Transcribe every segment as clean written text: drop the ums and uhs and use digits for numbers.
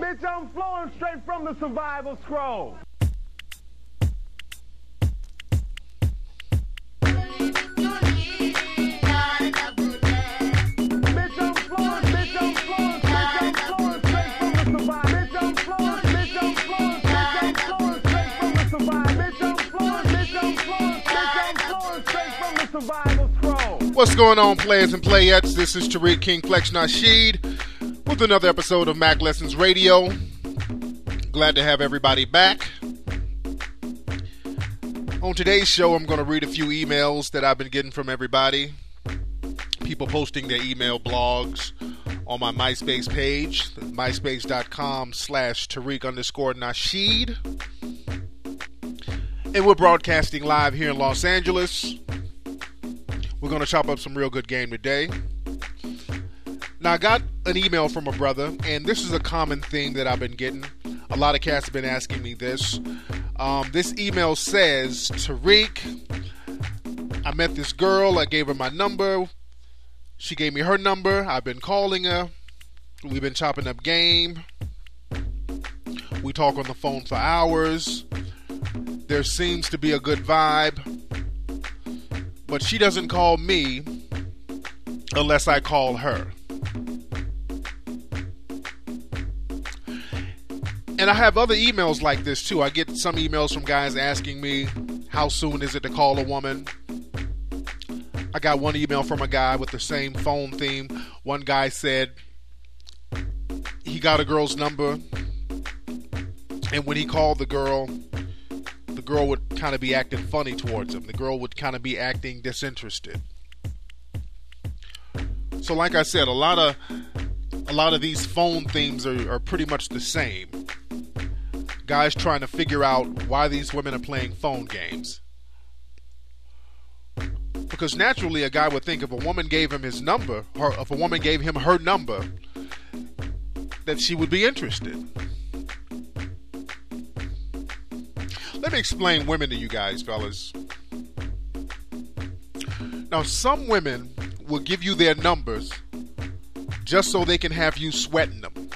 Bitch, I'm flowing straight from the survival scroll. What's going on, players and playettes? This is Tariq King Flex Nasheed with another episode of Mac Lessons Radio. Glad to have everybody back. On today's show, I'm going to read a few emails that I've been getting from everybody. People posting their email blogs on my MySpace page, myspace.com/Tariq_Nasheed. And we're broadcasting live here in Los Angeles. We're going to chop up some real good game today. Now, I got an email from a brother, and this is a common thing that I've been getting. A lot of cats have been asking me this. This email says, Tariq, I met this girl. I gave her my number. She gave me her number. I've been calling her. We've been chopping up game. We talk on the phone for hours. There seems to be a good vibe. But she doesn't call me unless I call her. And I have other emails like this too. I get some emails from guys asking me, how soon is it to call a woman? I got one email from a guy with the same phone theme. One guy said he got a girl's number, and when he called the girl would kind of be acting funny towards him. The girl would kind of be acting disinterested. So like I said, a lot of these phone themes are pretty much the same. Guys trying to figure out why these women are playing phone games. Because naturally a guy would think if a woman gave him his number, or if a woman gave him her number, that she would be interested. Let me explain women to you guys, fellas. Now, some women will give you their numbers just so they can have you sweating them.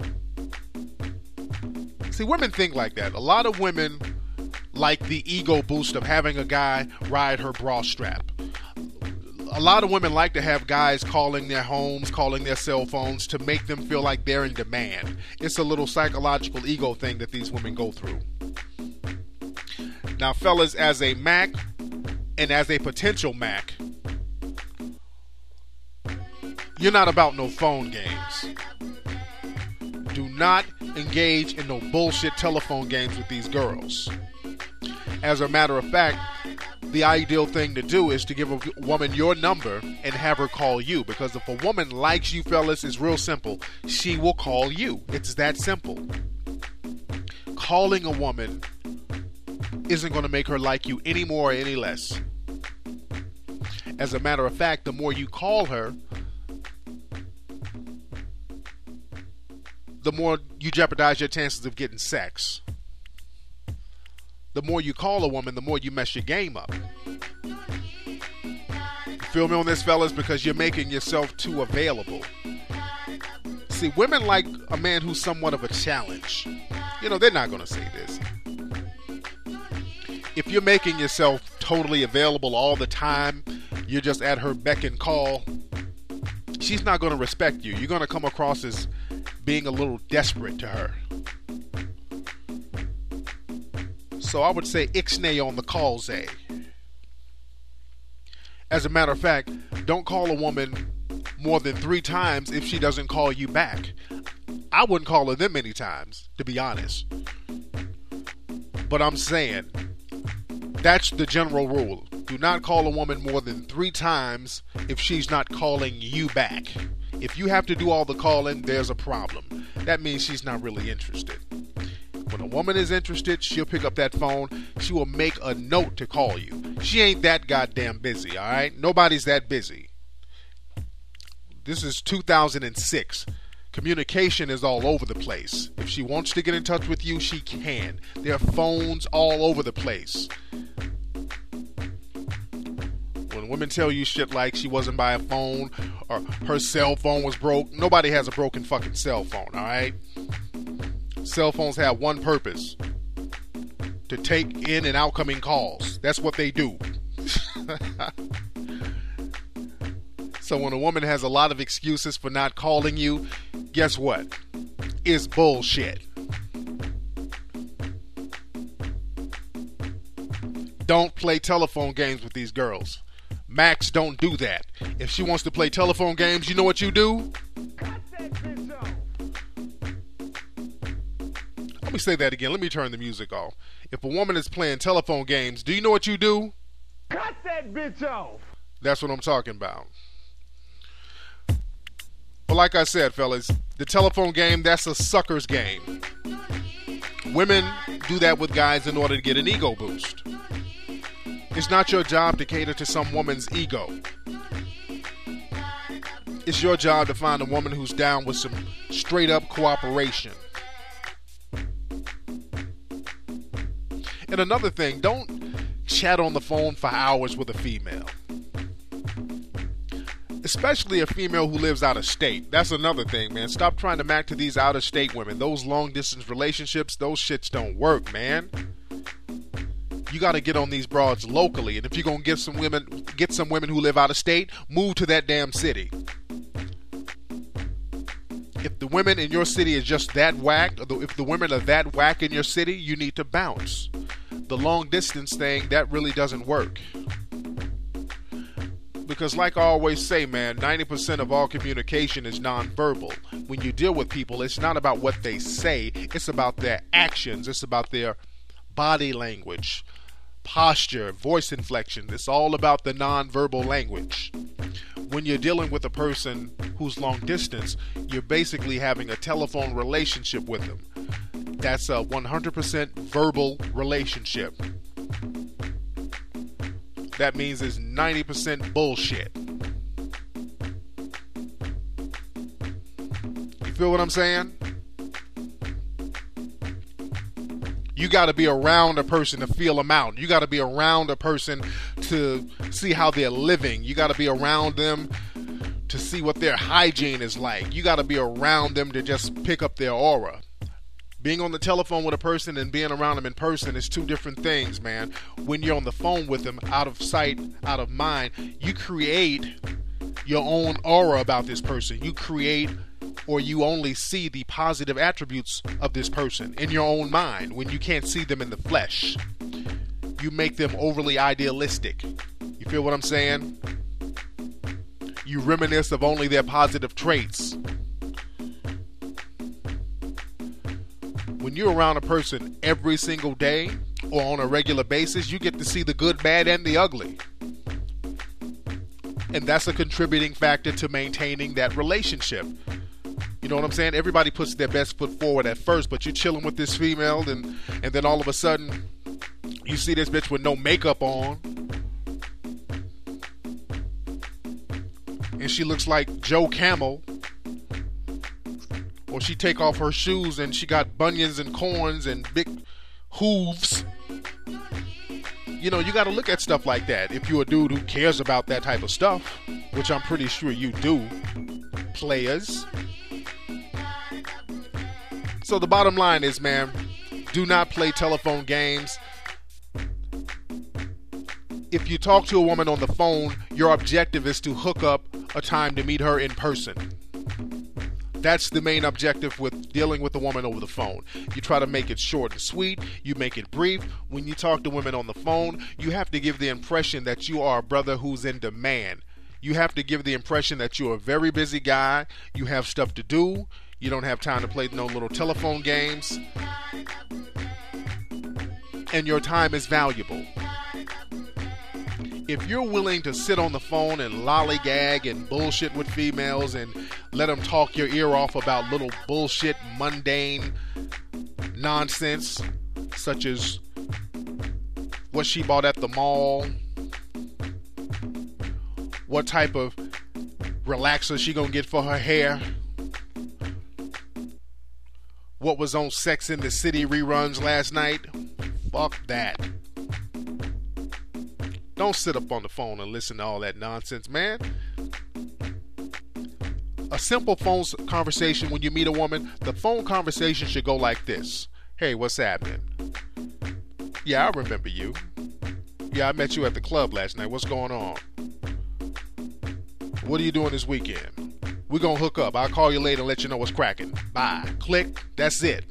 See, women think like that. A lot of women like the ego boost of having a guy ride her bra strap. A lot of women like to have guys calling their homes, calling their cell phones to make them feel like they're in demand. It's a little psychological ego thing that these women go through. Now, fellas, as a Mac and as a potential Mac, you're not about no phone games. Do not engage in no bullshit telephone games with these girls. As a matter of fact, the ideal thing to do is to give a woman your number and have her call you. Because if a woman likes you, fellas, it's real simple. She will call you. It's that simple. Calling a woman isn't going to make her like you any more or any less. As a matter of fact, the more you call her, the more you jeopardize your chances of getting sex. The more you call a woman, the more you mess your game up. You feel me on this, fellas? Because you're making yourself too available. See, women like a man who's somewhat of a challenge. You know, they're not going to say this. If you're making yourself totally available all the time, you're just at her beck and call, she's not going to respect you. You're going to come across as being a little desperate to her. So I would say ixnay on the calls, eh? As a matter of fact, don't call a woman more than 3 times if she doesn't call you back. I wouldn't call her that many times, to be honest. But I'm saying, that's the general rule. Do not call a woman more than 3 times if she's not calling you back. If you have to do all the calling, there's a problem. That means she's not really interested. When a woman is interested, she'll pick up that phone. She will make a note to call you. She ain't that goddamn busy, all right? Nobody's that busy. This is 2006. Communication is all over the place. If she wants to get in touch with you, she can. There are phones all over the place. When women tell you shit like she wasn't by a phone or her cell phone was broke, nobody has a broken fucking cell phone, alright? Cell phones have one purpose: to take in and outcoming calls. That's what they do. So when a woman has a lot of excuses for not calling you, guess what? It's bullshit. Don't play telephone games with these girls. Max, don't do that. If she wants to play telephone games, you know what you do? Cut that bitch off. Let me say that again. Let me turn the music off. If a woman is playing telephone games, do you know what you do? Cut that bitch off. That's what I'm talking about. But like I said, fellas, the telephone game, that's a sucker's game. Women do that with guys in order to get an ego boost. It's not your job to cater to some woman's ego. It's your job to find a woman who's down with some straight up cooperation. And another thing, don't chat on the phone for hours with a female. Especially a female who lives out of state. That's another thing, man. Stop trying to match to these out of state women. Those long distance relationships, those shits don't work, man. You got to get on these broads locally, and if you're gonna get some women who live out of state, move to that damn city. If the women in your city is just that whack, or if the women are that whack in your city, you need to bounce. The long distance thing, that really doesn't work. Because like I always say, man, 90% of all communication is nonverbal. When you deal with people, it's not about what they say, it's about their actions, it's about their body language, posture, voice inflection. It's all about the nonverbal language. When you're dealing with a person who's long distance, you're basically having a telephone relationship with them. That's a 100% verbal relationship. That means it's 90% bullshit. You feel what I'm saying? You got to be around a person to feel them out. You got to be around a person to see how they're living. You got to be around them to see what their hygiene is like. You got to be around them to just pick up their aura. Being on the telephone with a person and being around them in person is two different things, man. When you're on the phone with them, out of sight, out of mind, you create your own aura about this person. You create, or you only see the positive attributes of this person in your own mind when you can't see them in the flesh. You make them overly idealistic. You feel what I'm saying? You reminisce of only their positive traits. When you're around a person every single day or on a regular basis, you get to see the good, bad, and the ugly. And that's a contributing factor to maintaining that relationship. You know what I'm saying? Everybody puts their best foot forward at first, but you're chilling with this female, and then all of a sudden, you see this bitch with no makeup on. And she looks like Joe Camel. Or she take off her shoes and she got bunions and corns and big hooves. You know, you got to look at stuff like that. If you're a dude who cares about that type of stuff, which I'm pretty sure you do, players. So the bottom line is, man, do not play telephone games. If you talk to a woman on the phone, your objective is to hook up a time to meet her in person. That's the main objective with dealing with a woman over the phone. You try to make it short and sweet. You make it brief. When you talk to women on the phone, you have to give the impression that you are a brother who's in demand. You have to give the impression that you're a very busy guy. You have stuff to do. You don't have time to play no little telephone games. And your time is valuable. If you're willing to sit on the phone and lollygag and bullshit with females and let them talk your ear off about little bullshit, mundane nonsense, such as what she bought at the mall, what type of relaxer she gonna get for her hair, what was on Sex and the City reruns last night, fuck that. Don't sit up on the phone and listen to all that nonsense, man. A simple phone conversation when you meet a woman, the phone conversation should go like this. Hey, what's happening? Yeah, I remember you. Yeah, I met you at the club last night. What's going on? What are you doing this weekend? We're going to hook up. I'll call you later and let you know what's cracking. Bye. Click. That's it.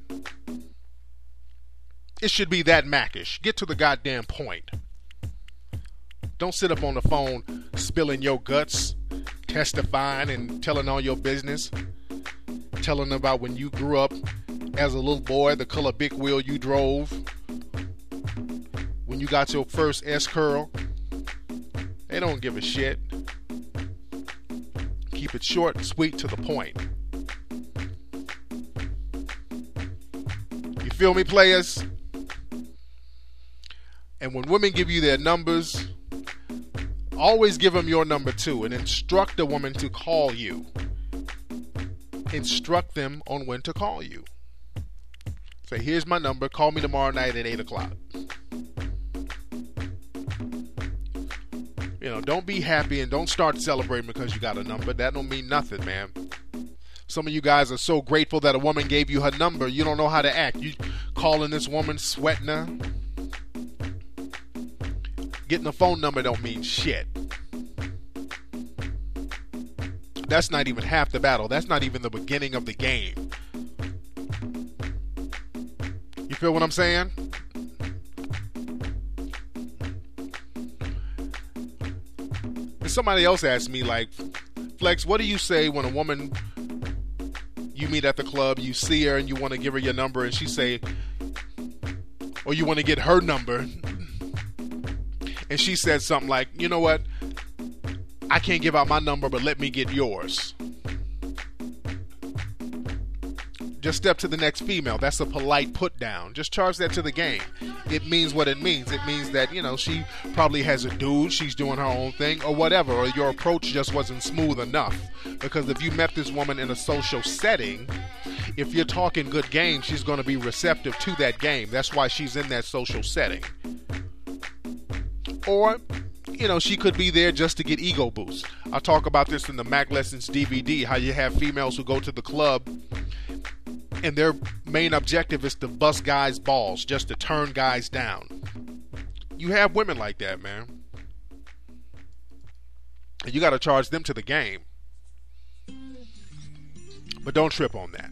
It should be that Mac-ish. Get to the goddamn point. Don't sit up on the phone spilling your guts, testifying and telling all your business. Telling about when you grew up as a little boy, the color big wheel you drove. When you got your first S-curl. They don't give a shit. Keep it short and sweet to the point. You feel me, players? And when women give you their numbers, always give them your number too and instruct the woman to call you. Instruct them on when to call you. Say, here's my number. Call me tomorrow night at 8 o'clock. You know, don't be happy and don't start celebrating because you got a number. That don't mean nothing, man. Some of you guys are so grateful that a woman gave you her number, you don't know how to act. You calling this woman, sweating her. Getting a phone number don't mean shit. That's not even half the battle. That's not even the beginning of the game. You feel what I'm saying? And somebody else asked me, like, Flex, what do you say when a woman, you meet at the club, you see her and you want to give her your number and she say, or you want to get her number, and she said something like, you know what, I can't give out my number, but let me get yours. Just step to the next female. That's a polite put down. Just charge that to the game. It means what it means. It means that, you know, she probably has a dude, she's doing her own thing, or whatever, or your approach just wasn't smooth enough. Because if you met this woman in a social setting, if you're talking good game, she's going to be receptive to that game. That's why she's in that social setting. Or, you know, she could be there just to get ego boost. I talk about this in the Mac Lessons DVD, how you have females who go to the club and their main objective is to bust guys' balls, just to turn guys down. You have women like that, man. And you got to charge them to the game. But don't trip on that.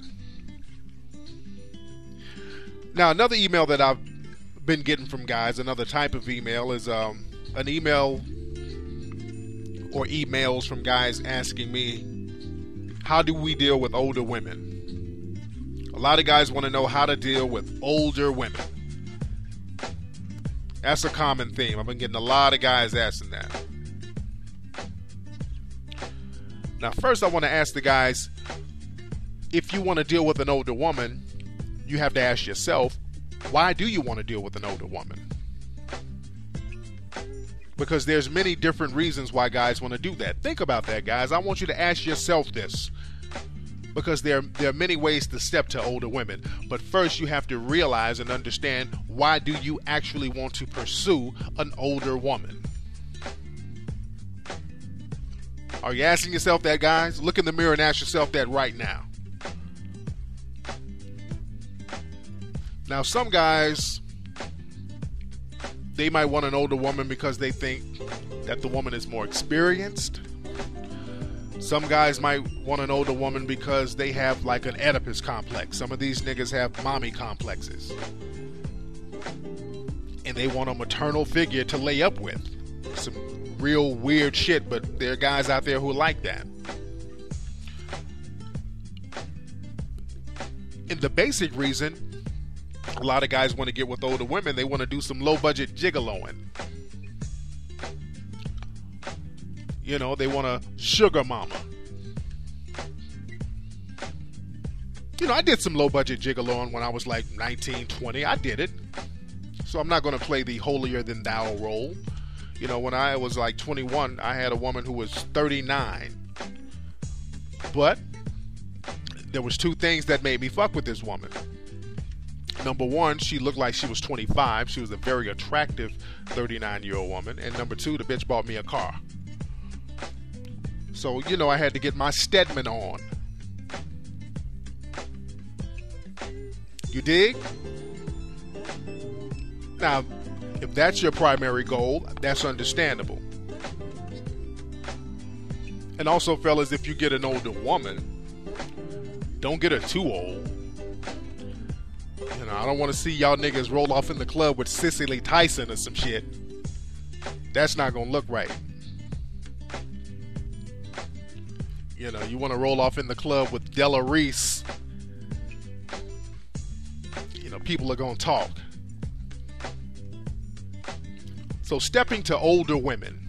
Now, another email that I've been getting from guys, another type of email, is an email or emails from guys asking me, how do we deal with older women? A lot of guys want to know how to deal with older women. That's a common theme. I've been getting a lot of guys asking that. Now, first I want to ask the guys, if you want to deal with an older woman, you have to ask yourself, why do you want to deal with an older woman? Because there's many different reasons why guys want to do that. Think about that, guys. I want you to ask yourself this. Because there are many ways to step to older women. But first you have to realize and understand, why do you actually want to pursue an older woman? Are you asking yourself that, guys? Look in the mirror and ask yourself that right now. Now, some guys, they might want an older woman because they think that the woman is more experienced. Some guys might want an older woman because they have like an Oedipus complex. Some of these niggas have mommy complexes. And they want a maternal figure to lay up with. Some real weird shit, but there are guys out there who like that. And the basic reason a lot of guys want to get with older women, they want to do some low budget gigoloing. You know, they want a sugar mama. You know, I did some low budget gigoloing when I was like 19, 20. I did it. So I'm not going to play the holier than thou role. You know, when I was like 21, I had a woman who was 39. But there was two things that made me fuck with this woman. Number one, she looked like she was 25. She was a very attractive 39-year-old woman. And number two, the bitch bought me a car. So, I had to get my Stedman on. You dig? Now, if that's your primary goal, that's understandable. And also, fellas, if you get an older woman, don't get her too old. I don't want to see y'all niggas roll off in the club with Cicely Tyson or some shit. That's not going to look right. You want to roll off in the club with Della Reese. People are going to talk. So stepping to older women.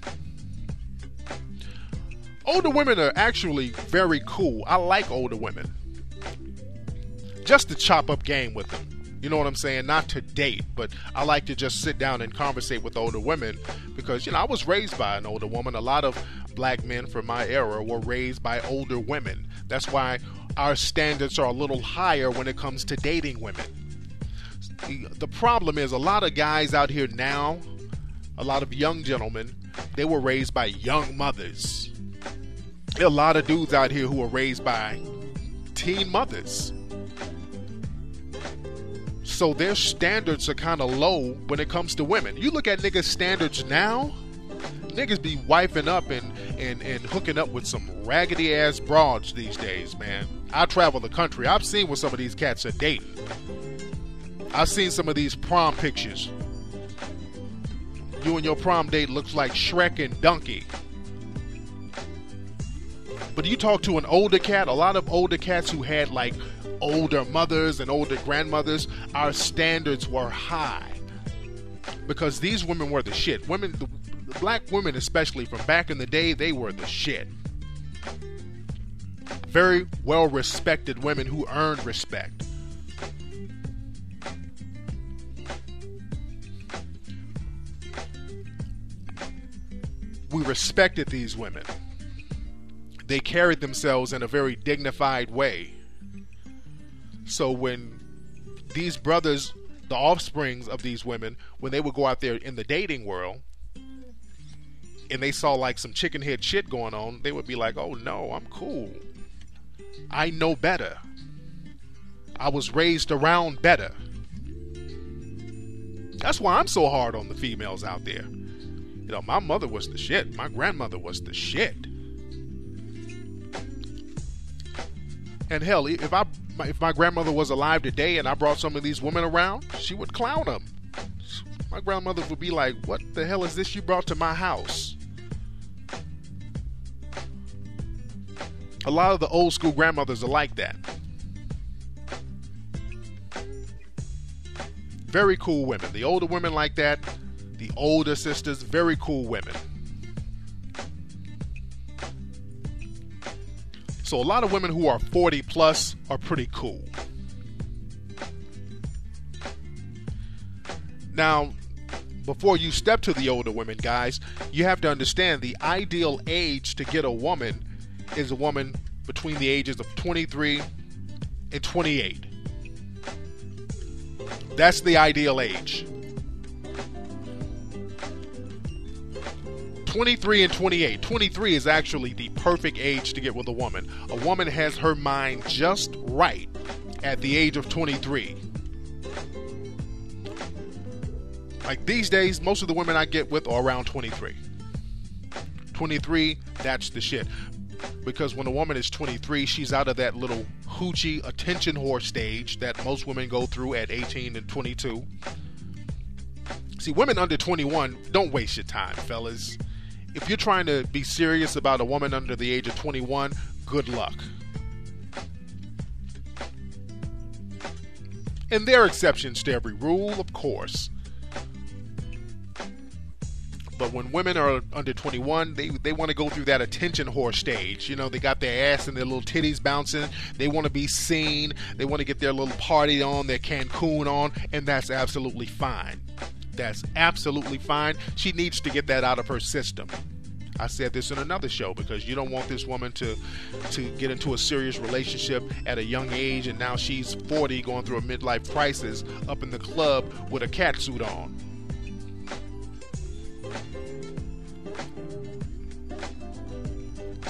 Older women are actually very cool. I like older women. Just to chop up game with them. You know what I'm saying? Not to date, but I like to just sit down and conversate with older women because, I was raised by an older woman. A lot of black men from my era were raised by older women. That's why our standards are a little higher when it comes to dating women. The problem is a lot of guys out here now, a lot of young gentlemen, they were raised by young mothers. There are a lot of dudes out here who are raised by teen mothers. So their standards are kind of low when it comes to women. You look at niggas' standards now, niggas be wifing up and hooking up with some raggedy ass broads these days, man. I travel the country. I've seen what some of these cats are dating. I've seen some of these prom pictures. You and your prom date looks like Shrek and Donkey. But you talk to an older cat, a lot of older cats who had like older mothers and older grandmothers, our standards were high. Because these women were the shit. Women, the black women especially from back in the day, they were the shit. Very well respected women who earned respect. We respected these women. They carried themselves in a very dignified way. So when these brothers, the offsprings of these women, when they would go out there in the dating world and they saw like some chicken head shit going on, they would be like, oh no, I'm cool. I know better. I was raised around better. That's why I'm so hard on the females out there. My mother was the shit. My grandmother was the shit. And hell, if my grandmother was alive today and I brought some of these women around, she would clown them. My grandmother would be like, what the hell is this you brought to my house? A lot of the old school grandmothers are like that. Very cool women. The older women like that. The older sisters, very cool women. So a lot of women who are 40 plus are pretty cool. Now, before you step to the older women, guys, you have to understand the ideal age to get a woman is a woman between the ages of 23 and 28. That's the ideal age. 23 and 28. 23 is actually the perfect age to get with a woman. A woman has her mind just right at the age of 23. Like these days, most of the women I get with are around 23. 23, that's the shit. Because when a woman is 23, she's out of that little hoochie attention whore stage that most women go through at 18 and 22. See, women under 21, don't waste your time, fellas. If you're trying to be serious about a woman under the age of 21, good luck. And there are exceptions to every rule, of course. But when women are under 21, they want to go through that attention whore stage. They got their ass and their little titties bouncing. They want to be seen. They want to get their little party on, their Cancun on, and that's absolutely fine. That's absolutely fine. She needs to get that out of her system. I said this in another show because you don't want this woman to get into a serious relationship at a young age and now she's 40 going through a midlife crisis up in the club with a catsuit on.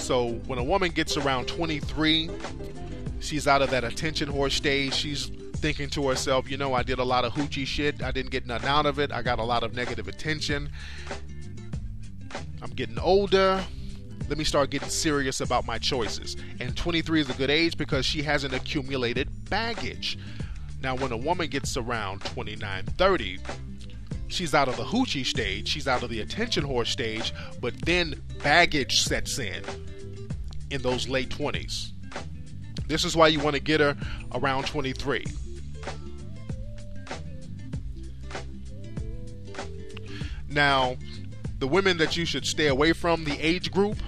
So when a woman gets around 23, she's out of that attention whore stage. She's thinking to herself, you know, I did a lot of hoochie shit. I didn't get nothing out of it. I got a lot of negative attention. I'm getting older. Let me start getting serious about my choices. And 23 is a good age because she hasn't accumulated baggage. Now, when a woman gets around 29, 30, she's out of the hoochie stage. She's out of the attention whore stage. But then baggage sets in those late 20s. This is why you want to get her around 23. Now, the women that you should stay away from, the age group,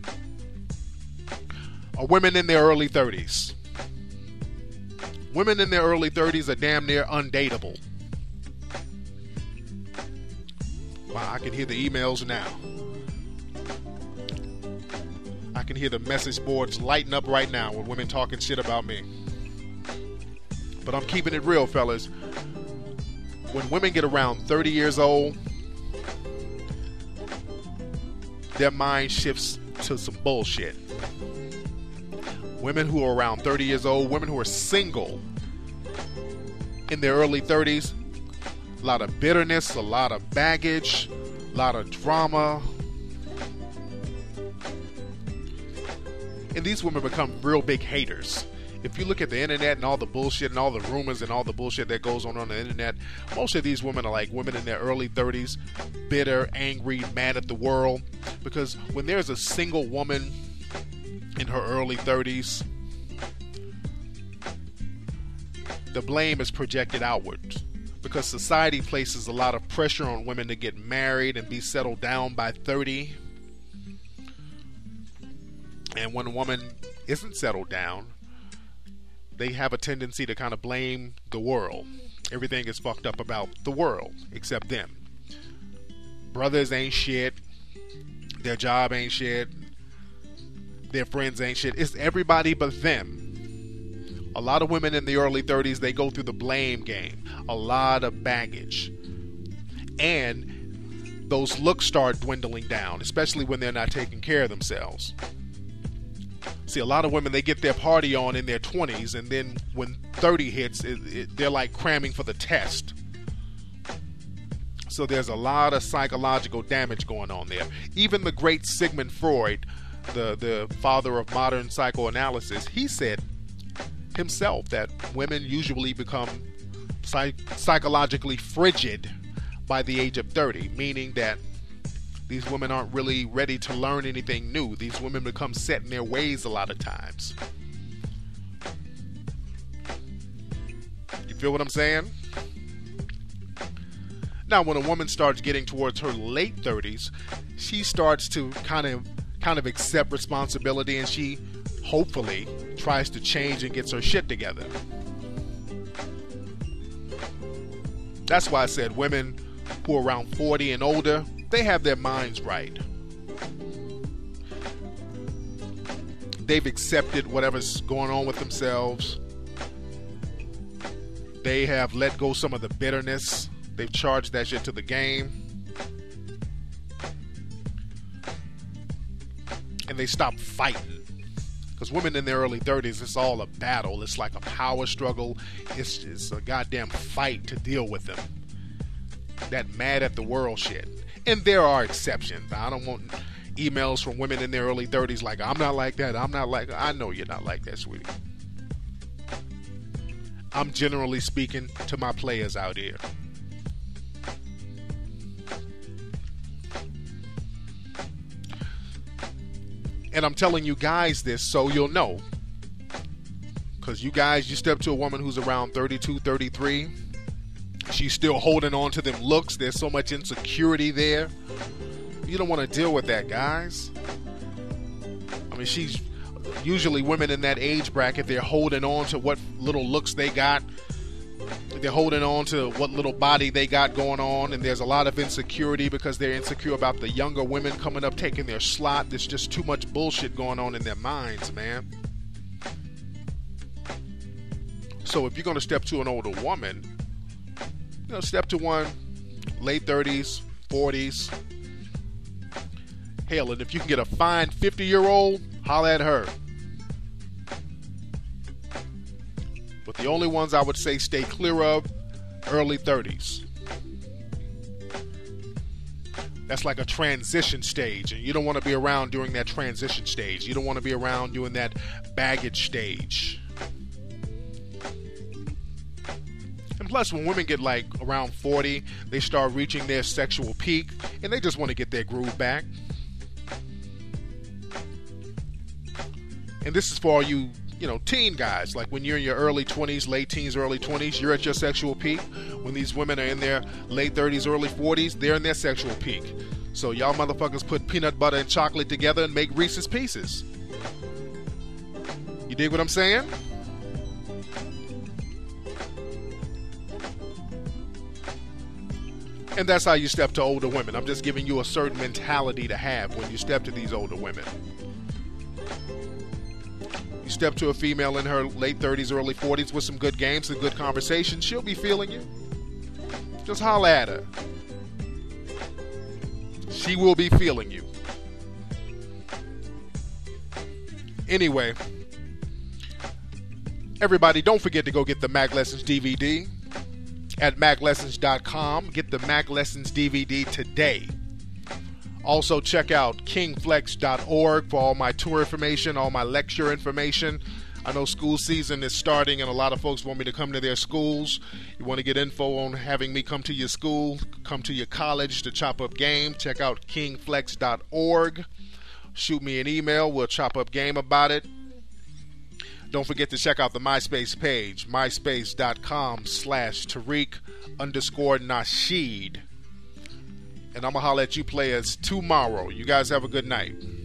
are women in their early 30s. Women in their early 30s are damn near undateable. Wow, I can hear the emails now. I can hear the message boards lighting up right now with women talking shit about me. But I'm keeping it real, fellas. When women get around 30 years old, their mind shifts to some bullshit. Women who are around 30 years old, women who are single in their early 30s, a lot of bitterness, a lot of baggage, a lot of drama. And these women become real big haters. If you look at the internet and all the bullshit and all the rumors and all the bullshit that goes on the internet, most of these women are like women in their early 30s, bitter, angry, mad at the world. Because when there's a single woman in her early 30s, the blame is projected outward. Because society places a lot of pressure on women to get married and be settled down by 30. And when a woman isn't settled down, they have a tendency to kind of blame the world. Everything is fucked up about the world except them. Brothers ain't shit. Their job ain't shit. Their friends ain't shit. It's everybody but them. A lot of women in the early 30s, they go through the blame game. A lot of baggage. And those looks start dwindling down, especially when they're not taking care of themselves. See, a lot of women, they get their party on in their 20s, and then when 30 hits, they're like cramming for the test. So there's a lot of psychological damage going on there. Even the great Sigmund Freud, the father of modern psychoanalysis, he said himself that women usually become psychologically frigid by the age of 30, meaning that these women aren't really ready to learn anything new. These women become set in their ways a lot of times. You feel what I'm saying? Now, when a woman starts getting towards her late 30s, she starts to kind of accept responsibility, and she hopefully tries to change and gets her shit together. That's why I said women who are around 40 and older, they have their minds right. They've accepted whatever's going on with themselves. They have let go some of the bitterness. They've charged that shit to the game. And they stop fighting. Because women in their early 30s, it's all a battle. It's like a power struggle. It's a goddamn fight to deal with them. That mad at the world shit. And there are exceptions. I don't want emails from women in their early 30s like, I'm not like that. I'm not like that. I know you're not like that, sweetie. I'm generally speaking to my players out here. And I'm telling you guys this so you'll know. Because you guys, you step to a woman who's around 32, 33. She's still holding on to them looks. There's so much insecurity there. You don't want to deal with that, guys. I mean, she's usually women in that age bracket. They're holding on to what little looks they got. They're holding on to what little body they got going on, and there's a lot of insecurity because they're insecure about the younger women coming up taking their slot. There's just too much bullshit going on in their minds, man. So if you're going to step to an older woman, step to one late 30s, 40s. Hell, and if you can get a fine 50-year-old, holla at her. But the only ones I would say stay clear of, early 30s. That's like a transition stage, and you don't want to be around during that transition stage. You don't want to be around during that baggage stage. And plus, when women get like around 40, they start reaching their sexual peak, and they just want to get their groove back. And this is for all you teen guys. Like when you're in your early 20s, late teens, early 20s, you're at your sexual peak. When these women are in their late 30s, early 40s, they're in their sexual peak. So y'all motherfuckers put peanut butter and chocolate together and make Reese's Pieces. You dig what I'm saying? And that's how you step to older women. I'm just giving you a certain mentality to have when you step to these older women. Step to a female in her late 30s, early 40s with some good games and good conversation, she'll be feeling you. Just holla at her. She will be feeling you. Anyway, everybody, don't forget to go get the Mac Lessons DVD at MacLessons.com. Get the Mac Lessons DVD today. Also, check out kingflex.org for all my tour information, all my lecture information. I know school season is starting and a lot of folks want me to come to their schools. You want to get info on having me come to your school, come to your college to chop up game, check out kingflex.org. Shoot me an email. We'll chop up game about it. Don't forget to check out the MySpace page, myspace.com/Tariq_Nasheed. And I'm going to holler at you players tomorrow. You guys have a good night.